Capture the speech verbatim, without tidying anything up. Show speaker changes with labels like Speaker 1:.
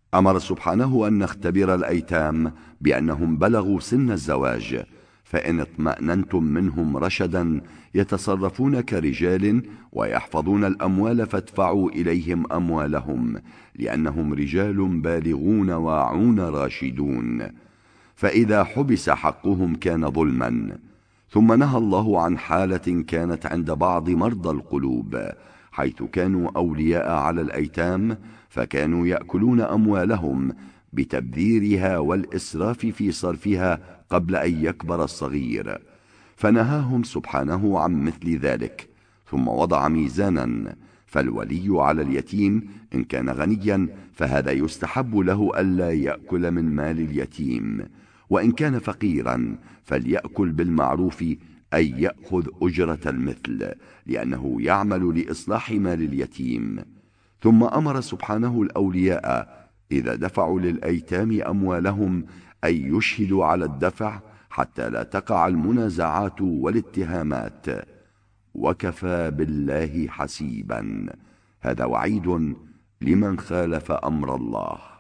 Speaker 1: أمر سبحانه أن نختبر الأيتام بأنهم بلغوا سن الزواج، فإن اطمأننتم منهم رشدا يتصرفون كرجال ويحفظون الأموال فادفعوا إليهم أموالهم، لأنهم رجال بالغون واعون راشدون. فإذا حبس حقهم كان ظلما. ثم نهى الله عن حالة كانت عند بعض مرضى القلوب، حيث كانوا أولياء على الأيتام، فكانوا يأكلون أموالهم بتبذيرها والإسراف في صرفها قبل أن يكبر الصغير، فنهاهم سبحانه عن مثل ذلك. ثم وضع ميزانا، فالولي على اليتيم إن كان غنيا فهذا يستحب له ألا يأكل من مال اليتيم، وإن كان فقيرا فليأكل بالمعروف أي يأخذ أجرة المثل، لأنه يعمل لإصلاح مال اليتيم. ثم أمر سبحانه الأولياء إذا دفعوا للأيتام أموالهم أن يشهدوا على الدفع حتى لا تقع المنازعات والاتهامات، وكفى بالله حسيبا. هذا وعيد لمن خالف أمر الله.